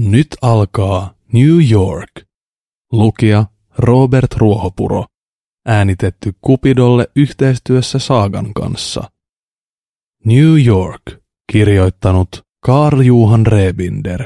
Nyt alkaa New York. Lukija Robert Ruohopuro. Äänitetty Cupidolle yhteistyössä Saagan kanssa. New York. Kirjoittanut Carl Johan Rebinder.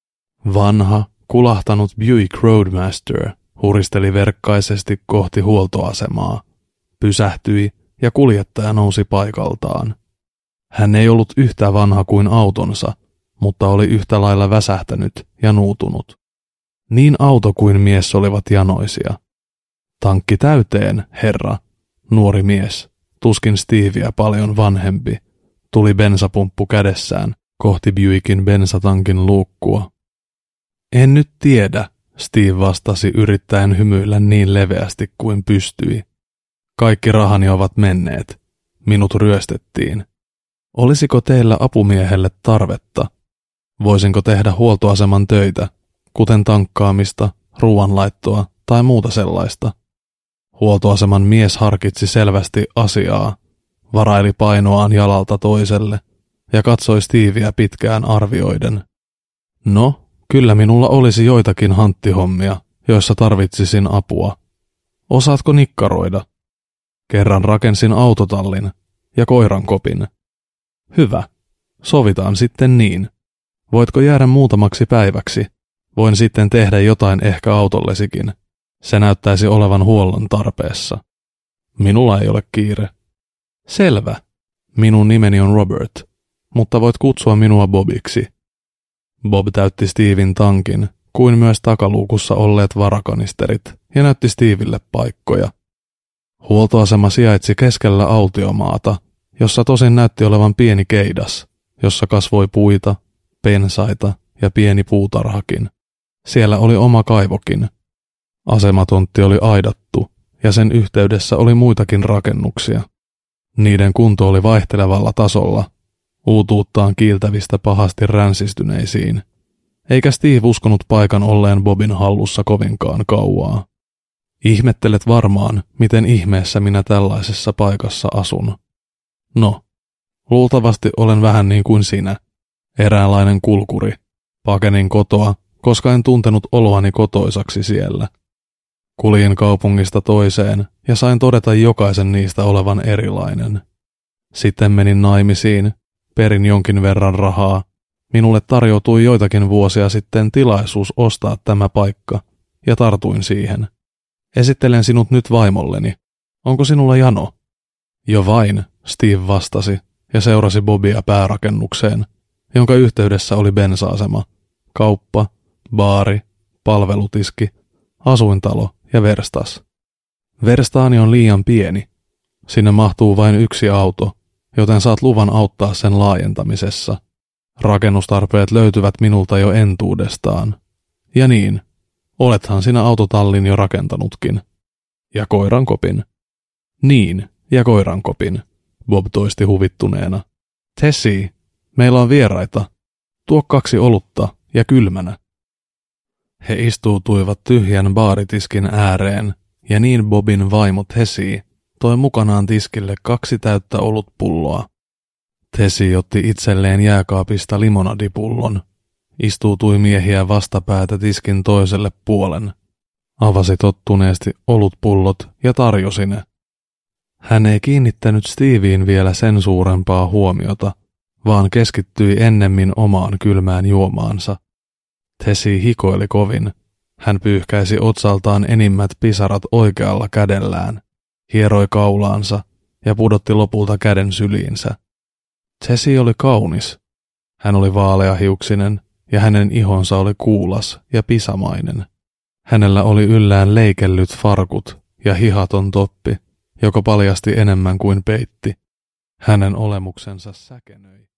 Vanha, kulahtanut Buick Roadmaster huristeli verkkaisesti kohti huoltoasemaa. Pysähtyi ja kuljettaja nousi paikaltaan. Hän ei ollut yhtä vanha kuin autonsa, mutta oli yhtä lailla väsähtänyt ja nuutunut. Niin auto kuin mies olivat janoisia. Tankki täyteen, herra, nuori mies, tuskin Steveä paljon vanhempi, tuli bensapumppu kädessään kohti Buickin bensatankin luukkua. En nyt tiedä, Steve vastasi yrittäen hymyillä niin leveästi kuin pystyi. Kaikki rahani ovat menneet. Minut ryöstettiin. Olisiko teillä apumiehelle tarvetta? Voisinko tehdä huoltoaseman töitä, kuten tankkaamista, ruoanlaittoa tai muuta sellaista? Huoltoaseman mies harkitsi selvästi asiaa, varaili painoaan jalalta toiselle ja katsoi Steveä pitkään arvioiden. No, kyllä minulla olisi joitakin hanttihommia, joissa tarvitsisin apua. Osaatko nikkaroida? Kerran rakensin autotallin ja koirankopin. Hyvä. Sovitaan sitten niin. Voitko jäädä muutamaksi päiväksi? Voin sitten tehdä jotain ehkä autollesikin. Se näyttäisi olevan huollon tarpeessa. Minulla ei ole kiire. Selvä. Minun nimeni on Robert, mutta voit kutsua minua Bobiksi. Bob täytti Steven tankin, kuin myös takaluukussa olleet varakanisterit, ja näytti Stevelle paikkoja. Huoltoasema sijaitsi keskellä autiomaata, jossa tosin näytti olevan pieni keidas, jossa kasvoi puita, pensaita ja pieni puutarhakin. Siellä oli oma kaivokin. Asematontti oli aidattu, ja sen yhteydessä oli muitakin rakennuksia. Niiden kunto oli vaihtelevalla tasolla, uutuuttaan kiiltävistä pahasti ränsistyneisiin, eikä Steve uskonut paikan olleen Bobin hallussa kovinkaan kauaa. Ihmettelet varmaan, miten ihmeessä minä tällaisessa paikassa asun. No, luultavasti olen vähän niin kuin sinä, eräänlainen kulkuri. Pakenin kotoa, koska en tuntenut oloani kotoisaksi siellä. Kuljin kaupungista toiseen ja sain todeta jokaisen niistä olevan erilainen. Sitten menin naimisiin, perin jonkin verran rahaa. Minulle tarjoutui joitakin vuosia sitten tilaisuus ostaa tämä paikka, ja tartuin siihen. Esittelen sinut nyt vaimolleni. Onko sinulla jano? Jo vain, Steve vastasi ja seurasi Bobia päärakennukseen, jonka yhteydessä oli bensa-asema, kauppa, baari, palvelutiski, asuintalo ja verstas. Verstaani on liian pieni. Sinne mahtuu vain yksi auto, joten saat luvan auttaa sen laajentamisessa. Rakennustarpeet löytyvät minulta jo entuudestaan. Ja niin, olethan sinä autotallin jo rakentanutkin. Ja koirankopin. Niin, ja koirankopin, Bob toisti huvittuneena. Tessie, meillä on vieraita. Tuo 2 olutta ja kylmänä. He istuutuivat tyhjän baaritiskin ääreen, ja niin Bobin vaimo Tessie toi mukanaan tiskille 2 täyttä olutpulloa. Tessie otti itselleen jääkaapista limonadipullon, istuutui miehiä vastapäätä tiskin toiselle puolen, avasi tottuneesti olutpullot ja tarjosi ne. Hän ei kiinnittänyt Steveen vielä sen suurempaa huomiota, vaan keskittyi ennemmin omaan kylmään juomaansa. Tessie hikoili kovin. Hän pyyhkäisi otsaltaan enimmät pisarat oikealla kädellään, hieroi kaulaansa ja pudotti lopulta käden syliinsä. Tessie oli kaunis. Hän oli vaaleahiuksinen ja hänen ihonsa oli kuulas ja pisamainen. Hänellä oli yllään leikellyt farkut ja hihaton toppi, joka paljasti enemmän kuin peitti. Hänen olemuksensa säkenöi.